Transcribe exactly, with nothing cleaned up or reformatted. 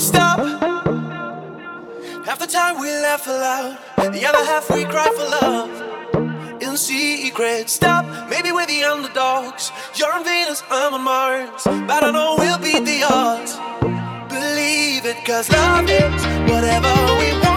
stop. Half the time we laugh aloud, the other half we cry for love. In secret, stop. Maybe we're the underdogs. You're on Venus, I'm on Mars, but I know we'll beat the odds. Believe it, cause love is whatever we want.